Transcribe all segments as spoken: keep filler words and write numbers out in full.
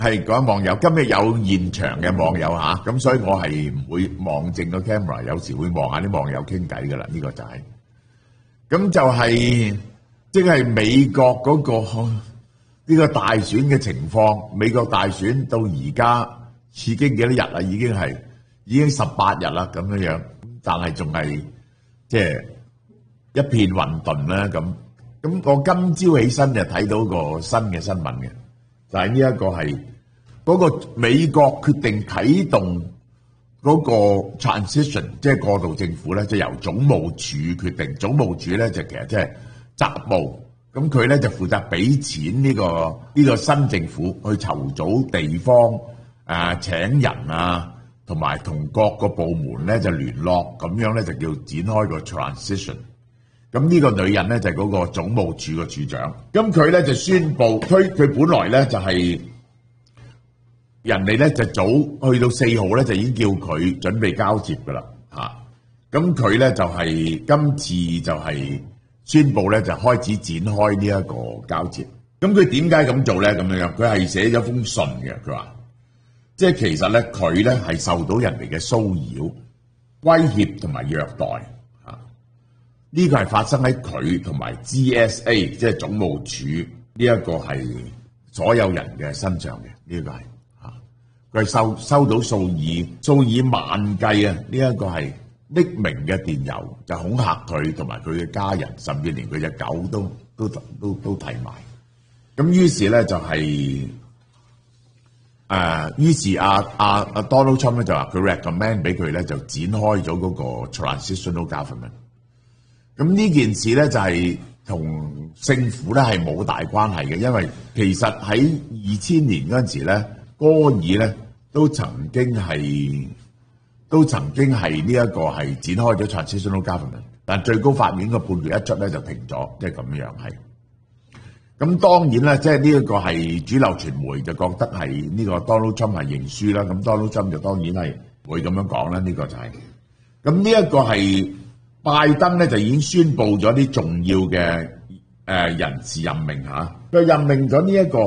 係講網友，今日有現場嘅網友嚇，咁所以我係唔會望正個 camera，有時會望下啲網友傾偈噶啦，呢個就係，咁就係即係美國嗰個呢個大選嘅情況，美國大選到而家已經幾多日啦？已經係已經十八日啦咁樣樣，但係仲係即係一片混沌啦咁。咁我今朝起身就睇到個新嘅新聞嘅，就係呢一個係嗰個美國決定啟動嗰個 transition， 即係過渡政府咧，就由總務署決定。總務署咧就其實即係雜務，咁佢咧就負責俾錢呢個呢個新政府去籌組地方啊、請人啊，同埋同各個部門咧就聯絡，咁樣咧就叫展開個 transition。咁呢個女人咧就係嗰個總務署嘅署長，咁佢咧就宣布推佢本來咧就係人哋咧就早去到四號咧就已經叫佢準備交接噶啦嚇，咁佢咧就係今次就係宣布咧就開始展開呢一個交接。咁佢點解咁做咧？咁樣樣佢係寫咗封信嘅，佢話即係其實咧佢咧係受到人哋嘅騷擾、威脅同埋虐待。呢個係發生喺佢同埋 G S A， 即係總務署呢一個係所有人嘅身上嘅，呢個係嚇，佢係收收到數以數以萬計啊！呢一個係匿名嘅電郵，就恐嚇佢同埋佢嘅家人，甚至連佢隻狗都都都都提埋。咁於是咧就係誒，於是阿阿阿 Donald Trump 咧就話佢 recommend 俾佢咧就展開咗嗰個 transitional government。咁呢件事咧就係同政府咧係冇大關係嘅，因為其實喺二千年嗰陣時咧，戈爾咧都曾經係都曾經係呢一個係展開咗 transitional government， 但最高法院嘅判決一出咧就停咗，即係咁樣係。咁當然啦，即係呢一個係主流傳媒就覺得係呢個 Donald Trump 係認輸啦，咁 Donald Trump 就當然係會咁樣講啦，呢個就係。咁呢一個係。拜登咧就已經宣布咗啲重要嘅誒人事任命嚇，佢任命咗呢一個，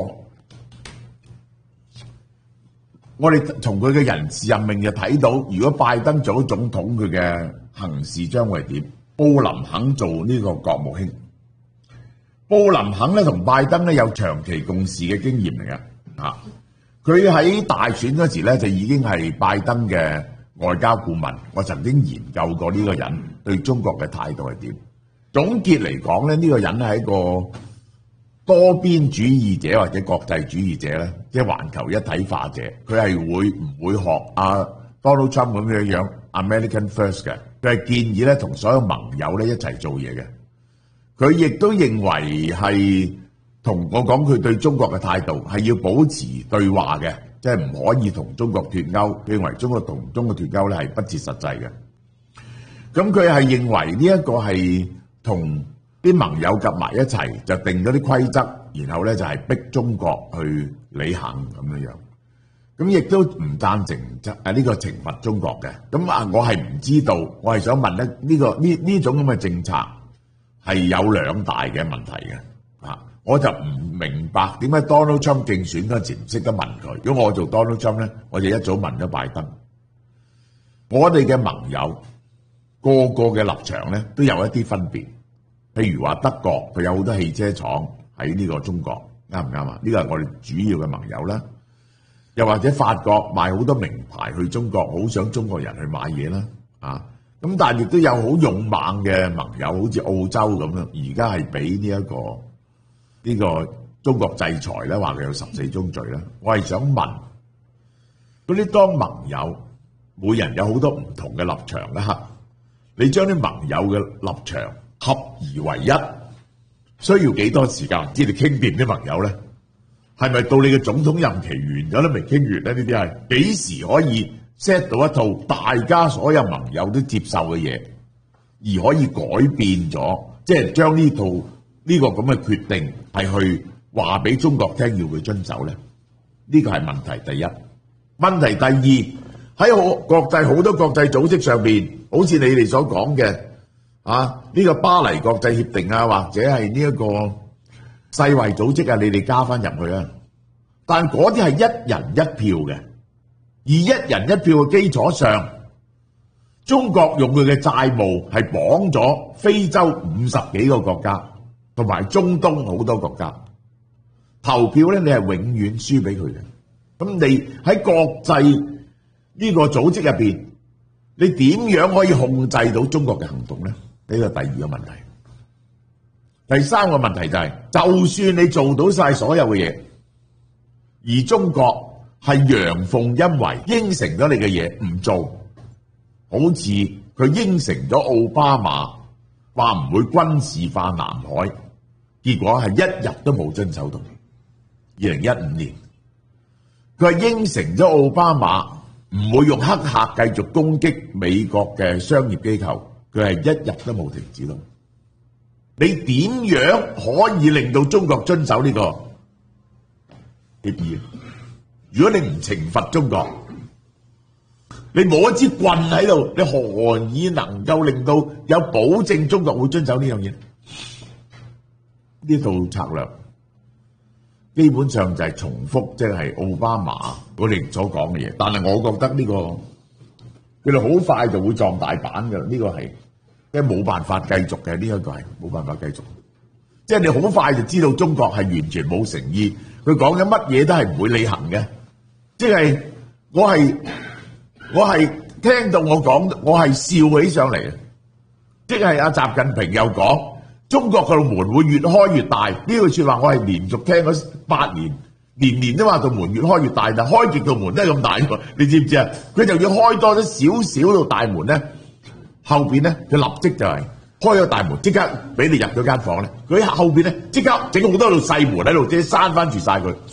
我哋從佢嘅人事任命就睇到，如果拜登做咗總統，佢嘅行事將會係點？布林肯做呢個國務卿，布林肯咧同拜登咧有長期共事嘅經驗嚟嘅嚇，佢喺大選嗰時咧就已經係拜登嘅外交顧問，我曾經研究過呢個人對中國嘅態度係點。總結嚟講咧，呢個人係一個多邊主義者或者國際主義者咧，即係環球一體化者。佢係會唔會學阿 Donald Trump 咁樣樣 American First 嘅？佢係建議咧同所有盟友咧一齊做嘢嘅。佢亦都認為係同我講佢對中國嘅態度係要保持對話嘅。即係唔可以同中國脫鈎，認為中國同中國脫鈎咧係不切實際嘅。咁佢係認為呢一個係同啲盟友夾埋一齊，就定咗啲規則，然後咧就係逼中國去履行咁樣樣。咁亦都唔贊成誒呢個懲罰中國嘅。咁啊，我係唔知道，我係想問咧呢個呢呢種咁嘅政策係有兩大嘅問題嘅。啊，我就唔明白點解 Donald Trump 競選嗰陣時唔識得問佢。如果我做 Donald Trump 咧，我就一早問咗拜登。我哋嘅盟友個個嘅立場咧都有一啲分別。譬如話德國，佢有好多汽車廠喺呢個中國，啱唔啱啊？呢個係我哋主要嘅盟友啦。又或者法國賣好多名牌去中國，好想中國人去買嘢啦。啊，咁但係亦都有好勇猛嘅盟友，好似澳洲咁樣，而家係俾呢一個。呢個中國制裁咧，話佢有十四宗罪咧。我係想問嗰啲當盟友，每人有好多唔同嘅立場啦。你將啲盟友嘅立場合而為一，需要幾多時間？知你傾掂啲盟友咧，係咪到你嘅總統任期完咗都未傾完咧？呢啲係幾時可以 set 到一套大家所有盟友都接受嘅嘢，而可以改變咗，即係將呢套呢個咁嘅決定係去話俾中國聽要佢遵守咧？呢個係問題第一。問題第二，喺好國際好多國際組織上邊，好似你哋所講嘅啊，呢個巴黎國際協定啊，或者係呢一個世衛組織啊，你哋加翻入去啊。 但嗰啲係一人一票嘅，而一人一票嘅基礎上，中國用佢嘅債務係綁咗非洲五十幾個國家，同埋中東好多國家投票咧，你係永遠輸俾佢嘅。咁你喺國際呢個組織入邊，你點樣可以控制到中國嘅行動咧？呢個第二個問題。第三個問題就係，就算你做到晒所有嘅嘢，而中國係陽奉陰違，應承咗你嘅嘢唔做，好似佢應承咗奧巴馬話唔會軍事化南海，結果係一日都冇遵守到。二零一五年，佢係應承咗奧巴馬唔會用黑客繼續攻擊美國嘅商業機構，佢係一日都冇停止到。你點樣可以令到中國遵守呢個協議？如果你唔懲罰中國，你冇一支棍喺度，你何以能夠令到有保證中國會遵守呢樣嘢？呢套策略基本上就係重複，即係奧巴馬嗰年所講嘅嘢。但係我覺得呢個佢哋好快就會撞大板㗎啦，呢個係。即係冇辦法繼續嘅，呢一個係冇辦法繼續。即係你好快就知道中國係完全冇誠意，佢講緊乜嘢都係唔會履行嘅。即係我係我係聽到我講，我係笑起上嚟嘅。即係阿習近平又講，中國個門會越開越大。呢句説話我係連續聽咗八年，年年都話道門越開越大，但係開極道門都係咁大喎。你知唔知啊？佢就要開多咗少少到大門咧。後邊咧，佢立即就係開咗大門，即刻俾你入咗間房咧。佢喺後邊咧，即刻整好多道細門喺度，即係閂翻住晒佢。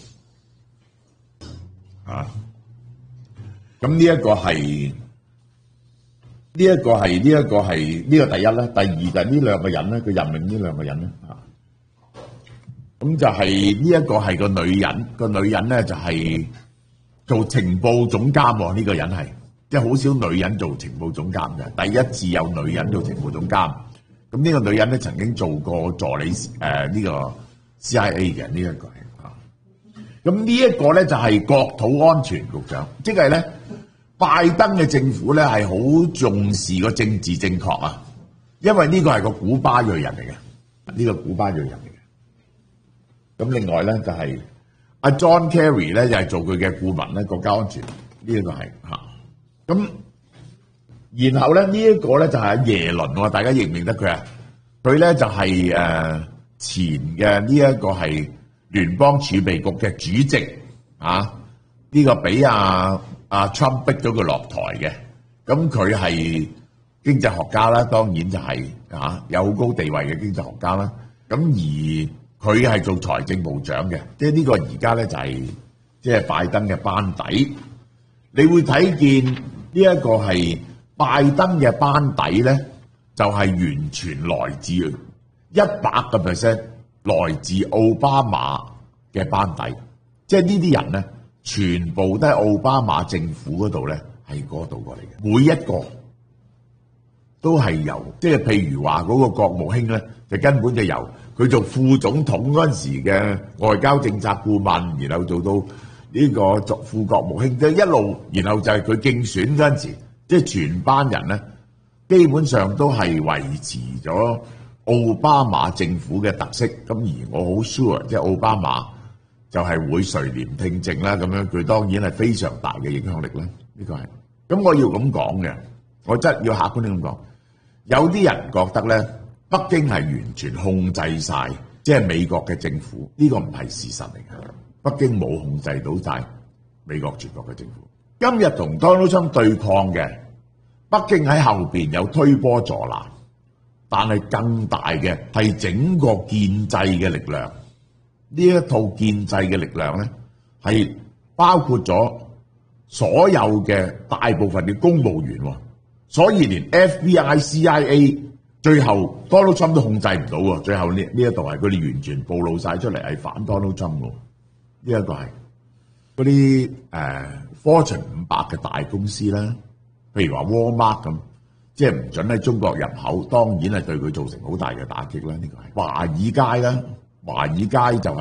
啊！咁呢一個係呢一個係呢一個係呢個第一啦。第二就係呢兩個人咧，佢任命呢兩個人咧。啊！咁就係呢一個係個女人，個女人咧就係做情報總監喎。呢個人係。即係好少女人做情報總監嘅，第一次有女人做情報總監。咁呢個女人咧曾經做過助理誒呢、呃呢個 C I A 嘅呢一個係啊。咁呢一個咧就係國土安全局長，即係咧拜登嘅政府咧係好重視個政治正確啊，因為呢個係個古巴裔人嚟嘅，呢、呢個古巴裔人嚟嘅。咁另外咧就係阿 John Kerry 咧就係做佢嘅顧問咧，國家安全呢一個係嚇。咁，然後咧呢一個咧就係阿耶倫喎，大家認唔認得佢啊？佢咧就係誒前嘅呢一個係聯邦儲備局嘅主席啊，呢個俾阿阿 Trump 逼咗佢落台嘅。咁佢係經濟學家啦，當然就係啊有好高地位嘅經濟學家啦。咁而佢係做財政部長嘅，即係呢個而家咧就係即係拜登嘅班底，你會睇見。呢一個係拜登嘅班底咧，就係完全來自一百個 percent 來自奧巴馬嘅班底，即係呢啲人咧，全部都係奧巴馬政府嗰度咧，係嗰度過嚟嘅，每一個都係由即係譬如話嗰個國務卿咧，就根本就由佢做副總統嗰陣時嘅外交政策顧問，然後做到。呢個作副國務卿，即係一路，然後就係佢競選嗰陣時，即係全班人咧，基本上都係維持咗奧巴馬政府嘅特色。咁而我好 sure，即係奧巴馬就係會垂簾聽政啦。咁樣佢當然係非常大嘅影響力啦。呢個係咁，我要咁講嘅，我真係要客觀啲咁講。有啲人覺得咧，北京係完全控制晒，即係美國嘅政府，呢個唔係事實嚟嘅。北京冇控制到晒美國全國嘅政府。今日同 Donald Trump 對抗嘅，北京喺後邊有推波助瀾，但係更大嘅係整個建制嘅力量。呢一套建制嘅力量咧，係包括咗所有嘅大部分嘅公務員，所以連 F B I、C I A 最後 Donald Trump 都控制唔到喎。最後呢呢一度係佢哋完全暴露晒出嚟，係反 Donald Trump 喎。呢一個係嗰啲誒 Fortune 五百嘅大公司啦，譬如話 Walmart 咁，即係唔準喺中國入口，當然係對佢造成好大嘅打擊啦。呢個係華爾街啦，華爾街就係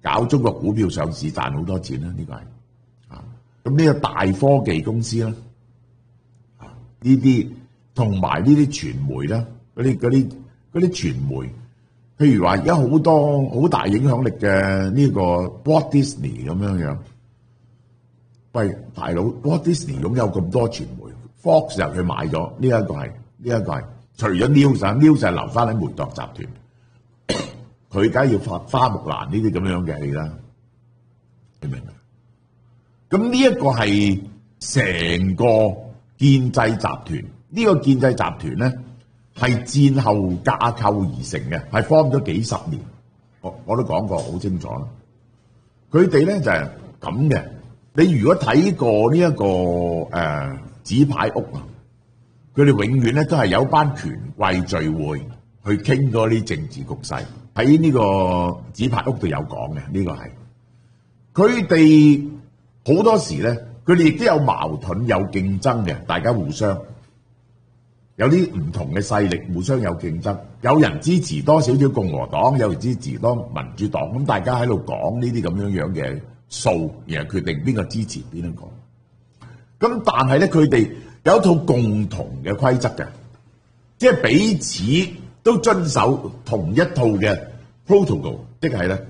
搞中國股票上市賺好多錢啦，呢、這個係啊。咁呢個大科技公司啦，啊呢啲同埋呢啲傳媒啦，嗰啲嗰啲嗰啲傳媒，譬如話而家好多好大影響力嘅呢個 Walt Disney 咁樣樣。喂，大佬 Walt Disney 擁有咁多傳媒 ，Fox 又佢買咗，呢、這、一個係呢一個係，除咗 News，News 係留翻喺梅鐸集團，佢梗係要發花木蘭呢啲咁樣嘅戲啦，你明唔明？咁呢一個係成個建制集團，呢、這個建制集團咧係戰後架構而成嘅，係 form 咗幾十年，我我都講過好清楚啦。佢哋咧就係咁嘅。你如果睇過呢、這、一個誒紙、呃、牌屋啊，佢哋永遠咧都係有班權貴聚會去傾嗰啲政治局勢，喺呢個紙牌屋度有講嘅，呢、這個係佢哋好多時咧，佢哋亦都有矛盾有競爭嘅，大家互相有啲唔同嘅勢力互相有競爭，有人支持多少少共和黨，有人支持多民主黨，咁大家喺度講呢啲咁樣樣嘅數，然後決定邊個支持邊一個。咁但係咧，佢哋有一套共同嘅規則嘅，即係彼此都遵守同一套嘅 protocol， 即係咧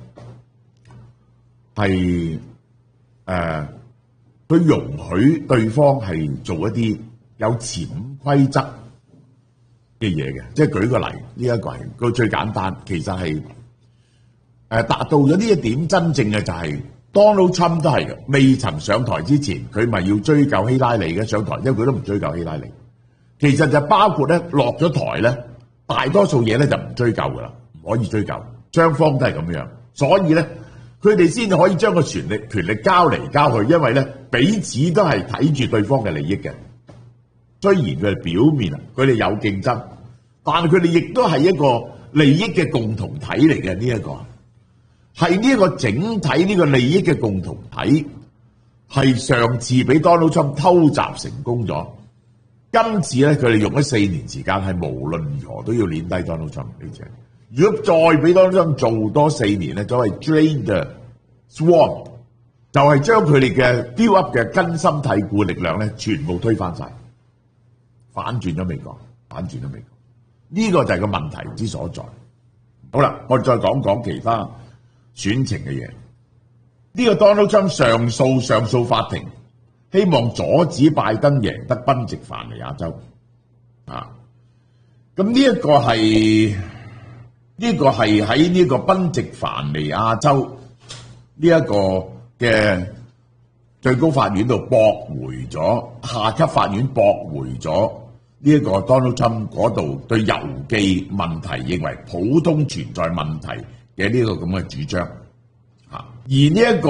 係誒，佢容許對方係做一啲有潛規則嘅嘢嘅。即係舉個例，呢一個係佢最簡單，其實係誒達到咗呢一點，真正嘅就係。Donald Trump 都係嘅，未曾上台之前，佢咪要追究希拉里嘅上台，因為佢都唔追究希拉里。其實就包括咧落咗台咧，大多數嘢咧就唔追究噶啦，唔可以追究，雙方都係咁樣，所以咧佢哋先至可以將個權力權力交嚟交去，因為咧彼此都係睇住對方嘅利益嘅。雖然佢哋表面啊，佢哋有競爭，但係佢哋亦都係一個利益嘅共同體嚟嘅呢一個。係呢一個整體呢個利益嘅共同體，係上次俾 Donald Trump 偷襲成功咗，今次咧佢哋用咗四年時間，係無論如何都要碾低 Donald Trump 呢隻。如果再俾 Donald Trump 做多四年咧，所謂 drain the swamp， 就係將佢哋嘅 build up 嘅根深蒂固力量咧，全部推翻晒，反轉咗美國，反轉咗美國。呢、這個就係個問題之所在。好啦，我哋再講講其他選情嘅嘢，呢、這個 Donald Trump 上訴上訴法庭希望阻止拜登贏得賓夕凡尼亞州啊！咁呢一個係呢、這個係喺呢個賓夕凡尼亞州呢一個嘅最高法院度駁回咗，下級法院駁回咗呢一個 Donald Trump 嗰度對郵寄問題認為普通存在問題嘅呢個咁嘅主張，啊，而呢一個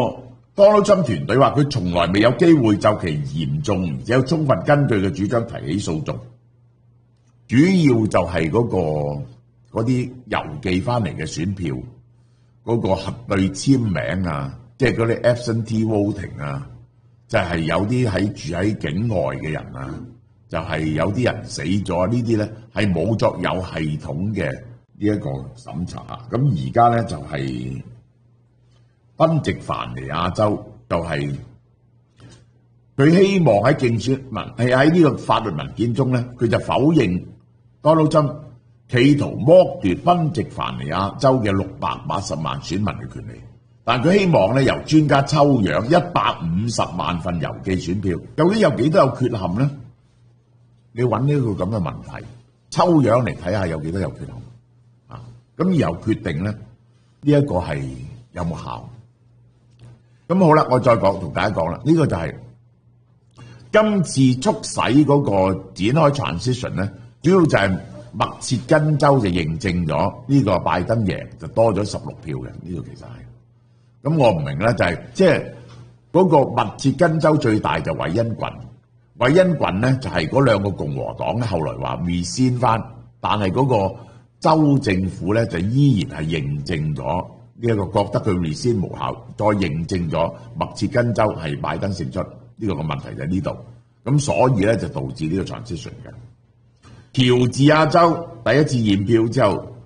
Donald Trump 團隊話佢從來未有機會就其嚴重而且有充分根據嘅主張提起訴訟，主要就係嗰個嗰啲郵寄翻嚟嘅選票嗰個核對簽名啊，即係嗰啲 absentee voting 啊，就係有啲喺住喺境外嘅人啊，就係有啲人死咗，呢啲咧係冇作有系統嘅呢一個審查。咁而家咧就係賓夕凡尼亞州就係佢希望喺競選文係喺呢個法律文件中咧，佢就否認 Donald Trump 企圖剝奪賓夕凡尼亞州嘅六百八十萬選民嘅權利，但佢希望咧由專家抽樣一百五十萬份郵寄選票，究竟有幾多有缺陷咧？你揾呢個咁嘅問題，抽樣嚟睇下有幾多有缺陷啊？咁然後決定咧呢一個係有冇效？咁好啦，我再講同大家講啦，呢個就係今次促使嗰個展開 transition 咧，主要就係密切根州就認證咗呢個拜登贏就多咗十六票嘅，呢個其實係。咁我唔明咧，就係即係嗰個密切根州最大就韋恩郡，韋恩郡咧就係嗰兩個共和黨咧後來話 rescind 翻，但係嗰個州政府咧就依然係認證咗。呢一個覺得佢 rescind 無效，再認證咗密切根州係拜登勝出，呢、這個個問題就喺呢度，咁所以咧就導致呢個 transition 嘅。喬治亞州第一次驗票之後，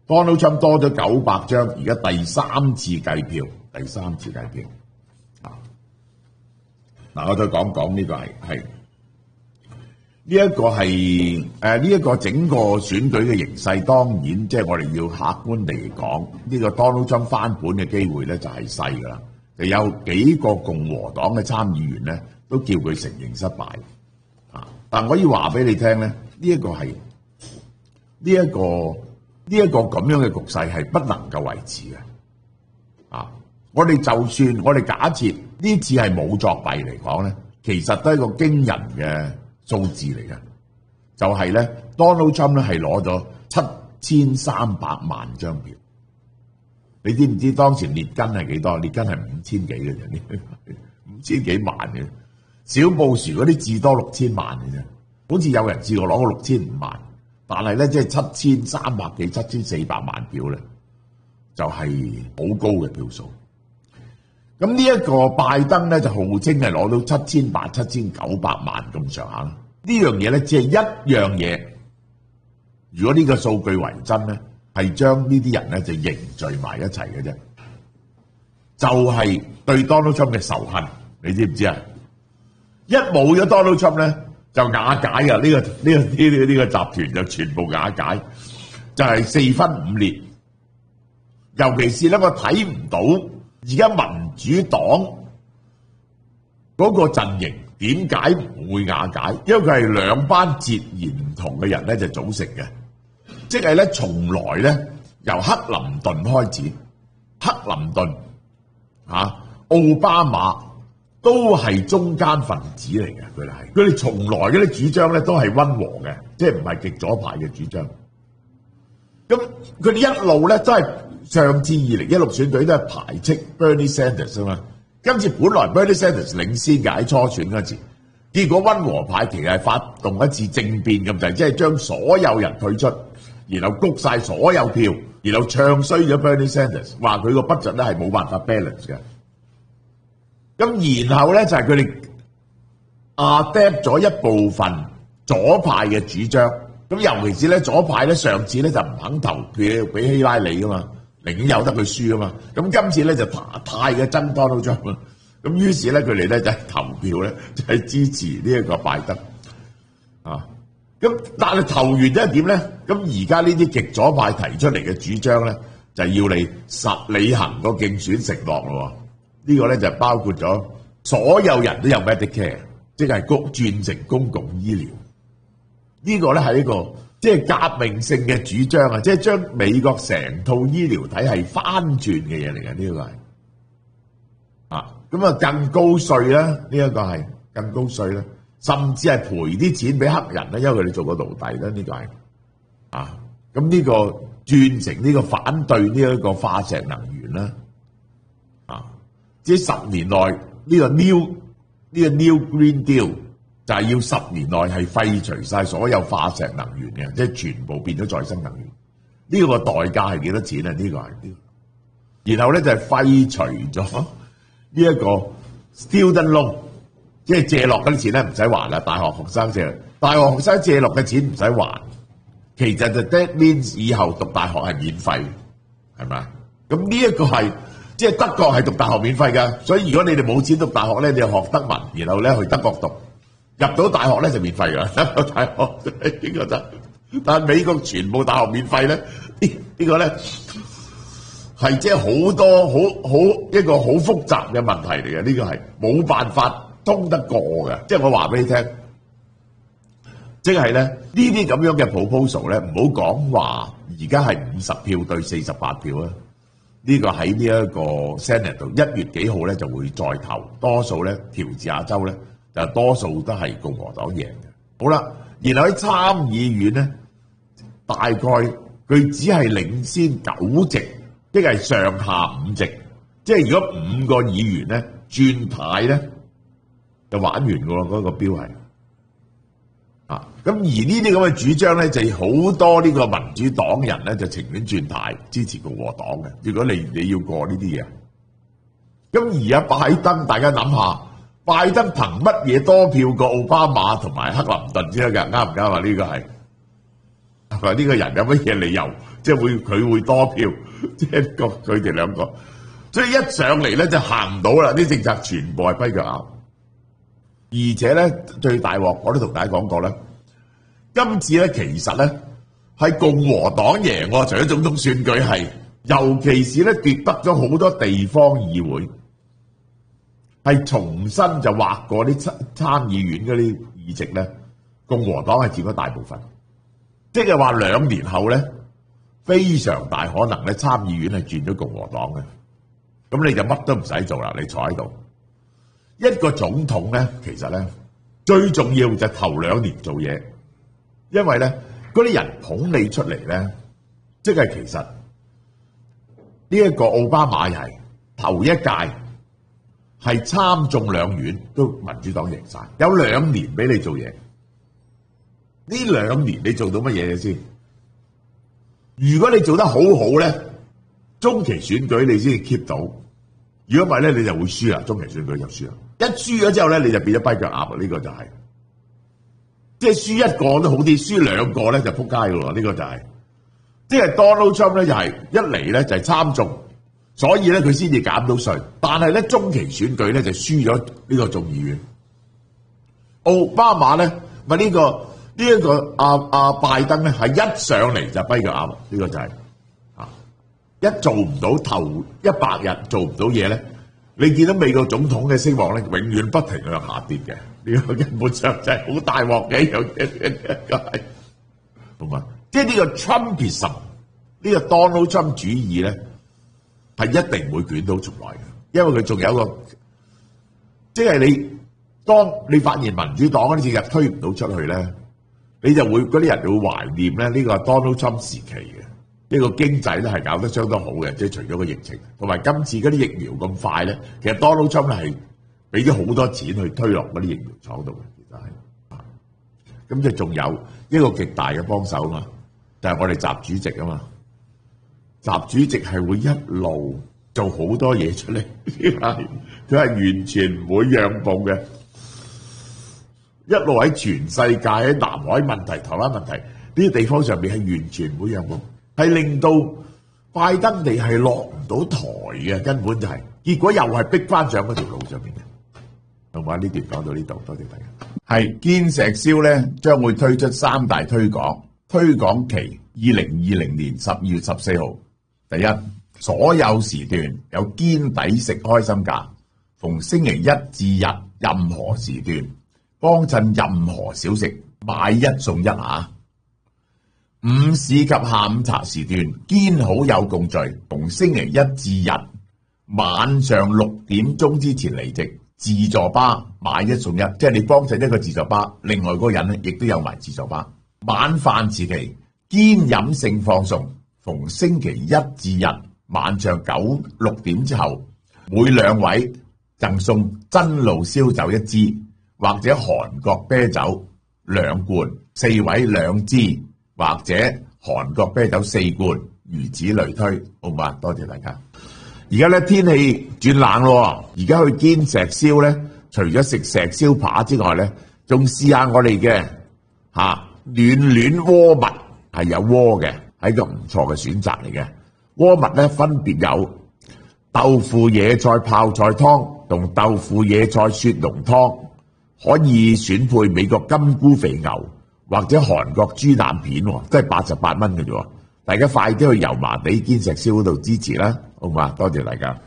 Donald Trump 多咗九百張，而家第三次計票，第三次計票啊！嗱，我再講講呢個係係呢一個係誒呢一個整個選舉嘅形勢，當然即係我哋要客觀地講，呢、這個 Donald Trump 翻盤嘅機會咧就係細㗎啦。就有幾個共和黨嘅參議員咧都叫佢承認失敗啊！但我可以話俾你聽咧，呢、這、一個係呢一個呢一個咁樣嘅局勢係不能夠維持嘅啊！我哋就算我哋假設呢次係冇作弊嚟講咧，其實都係一個驚人嘅數字嚟嘅，就係咧 Donald Trump 咧係攞咗七千三百萬張票。你知唔知當時列根係幾多？列根係五千幾嘅啫，五千幾萬嘅。小布殊嗰啲至多六千萬嘅啫，好似有人試過攞過六千五萬，但係咧即係七千三百幾、七千四百萬票咧，就係好高嘅票數。咁呢一個拜登咧就號稱係攞到七千八、七千九百萬咁上下。呢樣嘢咧只係一樣嘢，如果呢個數據為真咧，係將呢啲人咧就凝聚埋一齊嘅啫，就係、是、對 Donald Trump 嘅仇恨，你知唔知啊？一冇咗 Donald Trump 咧，就瓦解啊！呢、這個呢、這個呢呢呢個集團就全部瓦解，就係、是、四分五裂。尤其是咧，我睇唔到而家民主黨嗰個陣營點解唔會瓦解？因為佢係兩班截然唔同嘅人咧就組成嘅。即係咧，從來咧由克林頓開始，克林頓嚇奧巴馬都係中間分子嚟嘅，佢哋係佢哋從來嗰啲主張咧都係溫和嘅，即係唔係極左派嘅主張。咁佢哋一路咧都係上次二零一六選舉都係排斥 Bernie Sanders 啊嘛，今次本來 Bernie Sanders 領先嘅喺初選嗰時，結果溫和派其實係發動一次政變咁就係，即係將所有人退出。然後谷晒所有票，然後唱衰咗 Bernie Sanders， 話佢個 budget 咧係冇辦法 balance 嘅。咁然後咧就係佢哋 adapt 咗一部分左派嘅主張。咁尤其是咧左派咧上次咧就唔肯投票俾希拉里噶嘛，寧願由得佢輸啊嘛。咁今次咧就太嘅憎 Donald Trump啦。咁於是咧佢哋咧就係投票咧就係支持呢一個拜登啊。咁但係投完之後點咧？咁而家呢啲極左派提出嚟嘅主張咧，就係要你實履行個競選承諾咯。呢個咧就包括咗所有人都有 Medicare， 即係公轉成公共醫療。呢個咧係一個即係革命性嘅主張啊！即係將美國成套醫療體系翻轉嘅嘢嚟嘅，呢個係啊咁啊更高稅啦，呢一個係更高稅啦。甚至係賠啲錢俾黑人咧，因為佢哋做過奴隸咧，呢個係啊，咁呢個轉成呢個反對呢一個化石能源啦，啊，即係十年內呢個 New 呢個 New Green Deal 就係要十年內係廢除晒所有化石能源嘅，即係全部變咗再生能源。呢個代價係幾多錢啊？呢個係呢個，然後咧就係廢除咗呢一個 Student Loan。即係借落嗰啲錢咧唔使還啦，大學學生借，大學學生借落嘅錢唔使還，其實就 that means 以後讀大學係免費，係咪？咁呢一個係即係德國係讀大學免費㗎，所以如果你哋冇錢讀大學咧，你就學德文，然後咧去德國讀，入到大學咧就免費㗎，入到大學呢個就，但係美國全部大學免費咧，呢呢個咧係即係好多好好一個好複雜嘅問題嚟嘅，呢個係冇辦法通得過嘅，即係我話俾你聽，即係咧呢啲咁樣嘅 proposal 咧，唔好講話而家係五十票對四十八票啊！呢個喺呢一個 Senate 度一月幾號咧就會再投，多數咧調治亞州咧就多數都係共和黨贏嘅。好啦，然後喺參議院咧，大概佢只係領先九席，即係上下五席，即係如果五個議員咧轉軚咧。就玩完㗎喎，嗰個標係啊！咁而呢啲咁嘅主張咧，就好多呢個民主黨人咧，就情願轉軚支持共和黨嘅。如果你你要過呢啲嘢，咁而家拜登，大家諗下，拜登憑乜嘢多票過奧巴馬同埋克林頓先得㗎？啱唔啱啊？呢個係係咪呢個人有乜嘢理由即係會佢會多票，即係個佢哋兩個，所以一上嚟咧就行唔到啦，啲政策全部係跛腳鴨。而且咧最大鑊，我都同大家講過咧，今次咧其實咧係共和黨贏喎，除咗總統選舉係，尤其是咧奪得咗好多地方議會，係重新就劃過啲參參議院嗰啲議席咧，共和黨係佔咗大部分，即係話兩年後咧，非常大可能咧參議院係轉咗共和黨嘅，咁你就乜都唔使做啦，你坐喺度。一個總統咧，其實咧最重要就係頭兩年做嘢，因為咧嗰啲人捧你出嚟咧，即係其實呢一個奧巴馬係頭一屆係參眾兩院都民主黨贏晒，有兩年俾你做嘢，呢兩年你做到乜嘢先？如果你做得好好咧，中期選舉你先至 keep 到，如果唔係咧，你就會輸啦，中期選舉就輸啦。一輸咗之後咧，你就變咗跛腳鴨啦。呢個就係，即係輸一個都好啲，輸兩個咧就撲街噶喎。呢個就係，即係 Donald Trump 咧就係一嚟咧就係參眾，所以咧佢先至減到稅，但係咧中期選舉咧就輸咗呢個眾議院。奧巴馬咧咪呢個呢一個阿阿拜登咧係一上嚟就跛腳鴨，呢個就係啊一做唔到頭一百日做唔到嘢咧。你見到美國總統嘅聲望咧，永遠不停向下跌嘅，呢個根本上就係好大鑊嘅一樣嘢，係，同埋即係呢個 Trumpism， 呢個 Donald Trump 主義咧，係一定會捲土重來嘅，因為佢仲有一個，即係你當你發現民主黨嗰啲政策推唔到出去咧，你就會嗰啲人會懷念咧呢個 Donald Trump 時期嘅。呢個經濟咧係搞得相當好嘅，即係除咗個疫情，同埋今次嗰啲疫苗咁快咧，其實 Donald Trump 係俾咗好多錢去推落嗰啲疫苗廠度嘅，其實係，咁就仲有一個極大嘅幫手啊嘛，就係我哋習主席啊嘛，習主席係會一路做好多嘢出嚟，佢係佢係完全唔會讓步嘅，一路喺全世界喺南海問題、台灣問題呢啲地方上邊係完全唔會讓步。係令到拜登地係落唔到台嘅，根本就係、是，結果又係逼翻上嗰條路上面嘅。好嘛，呢段講到呢度，多謝大家。係堅石燒咧，將會推出三大推廣，推廣期二零二零年十二月十四號。第一，所有時段有堅抵食開心價，逢星期一至日任何時段幫襯任何小食，買一送一啊！午市及下午茶時段堅好友共聚，逢星期一至日晚上六點鐘之前離席，自助吧買一送一，即係你幫襯一個自助吧，另外嗰個人咧亦都有埋自助吧。晚飯時期堅飲勝放送，逢星期一至日晚上九六點之後，每兩位贈送真露燒酒一支，或者韓國啤酒兩罐，四位兩支。或者韓國啤酒四罐，如此類推，好嘛？多謝大家。而家咧天氣轉冷咯，而家去堅石燒咧，除咗食石燒扒之外咧，仲試下我哋嘅嚇暖暖鍋物，係有鍋嘅，係一個唔錯嘅選擇嚟嘅。鍋物咧分別有豆腐野菜泡菜湯同豆腐野菜雪濃湯，可以選配美國金菇肥牛。或者韓國豬腩片，都係八十八蚊嘅啫，大家快啲去油麻地堅石燒嗰度支持啦，好嘛？多謝大家。